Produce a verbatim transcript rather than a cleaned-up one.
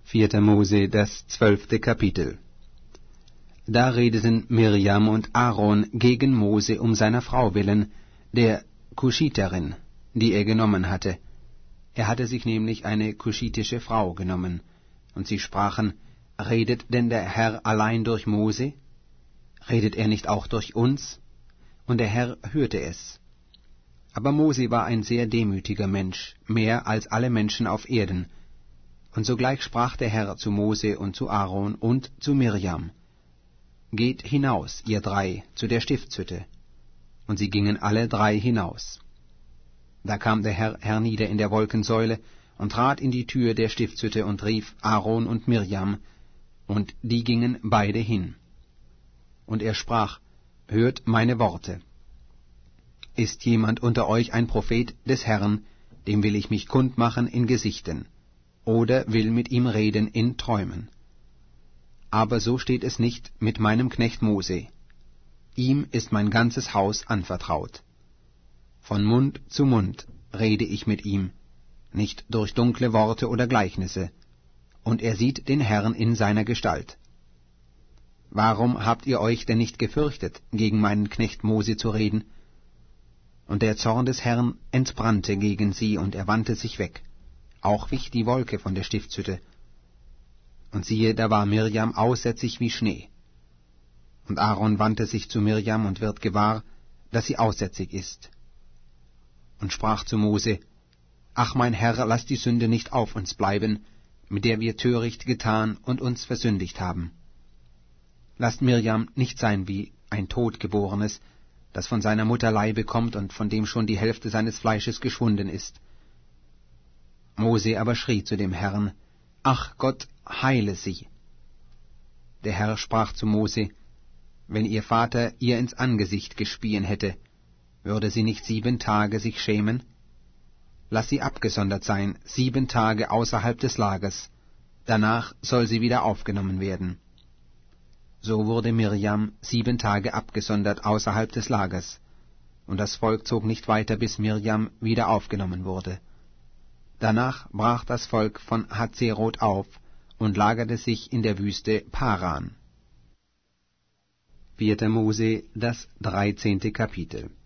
Vierter Mose, das zwölfte Kapitel. Da redeten Mirjam und Aaron gegen Mose um seiner Frau willen, der Kuschiterin, die er genommen hatte. Er hatte sich nämlich eine kuschitische Frau genommen. Und sie sprachen, redet denn der Herr allein durch Mose? Redet er nicht auch durch uns? Und der Herr hörte es. Aber Mose war ein sehr demütiger Mensch, mehr als alle Menschen auf Erden. Und sogleich sprach der Herr zu Mose und zu Aaron und zu Mirjam: Geht hinaus, ihr drei, zu der Stiftshütte. Und sie gingen alle drei hinaus. Da kam der Herr hernieder in der Wolkensäule und trat in die Tür der Stiftshütte und rief Aaron und Mirjam, und die gingen beide hin. Und er sprach: Hört meine Worte. Ist jemand unter euch ein Prophet des Herrn, dem will ich mich kundmachen in Gesichten, oder will mit ihm reden in Träumen. Aber so steht es nicht mit meinem Knecht Mose. Ihm ist mein ganzes Haus anvertraut. Von Mund zu Mund rede ich mit ihm, nicht durch dunkle Worte oder Gleichnisse, und er sieht den Herrn in seiner Gestalt. Warum habt ihr euch denn nicht gefürchtet, gegen meinen Knecht Mose zu reden? Und der Zorn des Herrn entbrannte gegen sie, und er wandte sich weg. Auch wich die Wolke von der Stiftshütte. Und siehe, da war Mirjam aussätzig wie Schnee. Und Aaron wandte sich zu Mirjam und wird gewahr, dass sie aussätzig ist. Und sprach zu Mose: Ach, mein Herr, lass die Sünde nicht auf uns bleiben, mit der wir töricht getan und uns versündigt haben. Lasst Mirjam nicht sein wie ein Totgeborenes, das von seiner Mutter Leibe kommt und von dem schon die Hälfte seines Fleisches geschwunden ist. Mose aber schrie zu dem Herrn: Ach Gott, heile sie. Der Herr sprach zu Mose: Wenn ihr Vater ihr ins Angesicht gespien hätte, würde sie nicht sieben Tage sich schämen? Lass sie abgesondert sein, sieben Tage außerhalb des Lagers, danach soll sie wieder aufgenommen werden. So wurde Mirjam sieben Tage abgesondert außerhalb des Lagers, und das Volk zog nicht weiter, bis Mirjam wieder aufgenommen wurde. Danach brach das Volk von Hazeroth auf und lagerte sich in der Wüste Paran. Vierter Mose, das dreizehnte Kapitel.